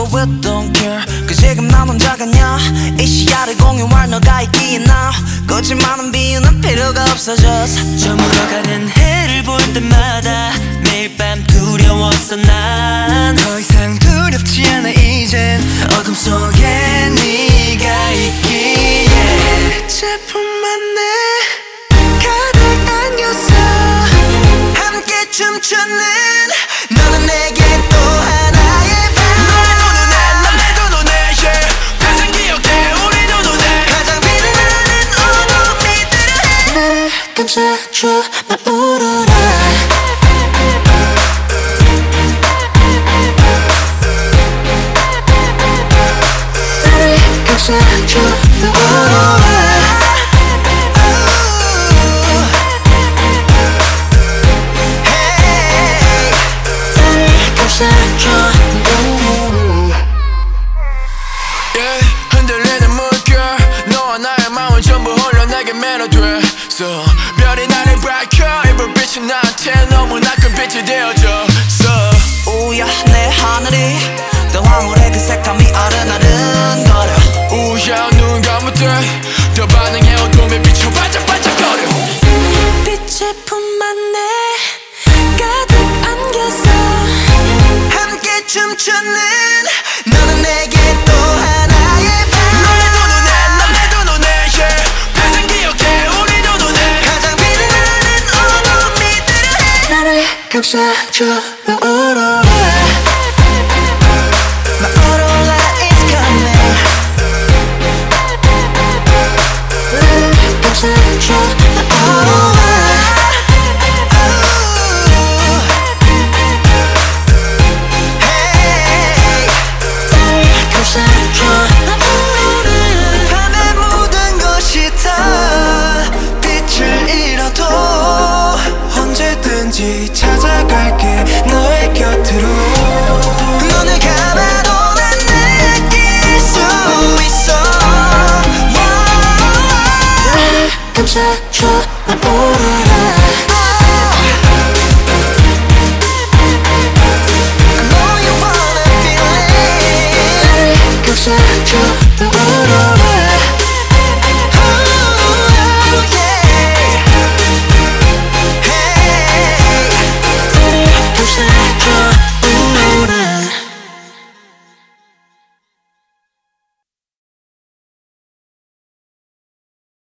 we don't care 그 지금 난 혼자가냐 이 시야를 공유할 너가 있기에 now 거짓말은 비유는 필요가 없어졌어 저물어가는 해를 볼 때마다 매일 밤 두려웠어 난 더 이상 두렵지 않아 이젠 어둠 속에 네가 있기에 빛제품만 내 가득 안겨서 함께 춤추는 너는 내게 또 하나의 밤 너네도 내 yeah. 가장 기억해 우리 너도 내 가장 빛나는 어둠이 들어해 나를 감싸줘 날 울어라 감싸줘 날 울어라 흔들리는 물결 너와 나의 마음은 전부 홀려 내게 매료됐어 별이 나를 밝혀 이 불빛이 나한테 너무나 큰 빛이 되어줬어 우야 내 하늘이 더 황홀해 그 색감이 아른아른거려 우야 눈 감을 때 더 반응해 어둠에 비춰 반짝반짝거려 빛의 품만 내 가득 안겨서 함께 춤추는 너는 내게 또 하나의 밤 너네도 내 yeah. 가장 기억해 우리 너도 내 가장 빛나는 어둠이 들어해 나를 감싸줘 나 울어라 나 울어라 it's coming 나를 감싸줘 나 울어라 밤에 모든 것이 다 빛을 잃어도 언제든지 찾아갈게 너의 곁으로 눈을 감아도 난 느낄 수 있어 나를 감싸줘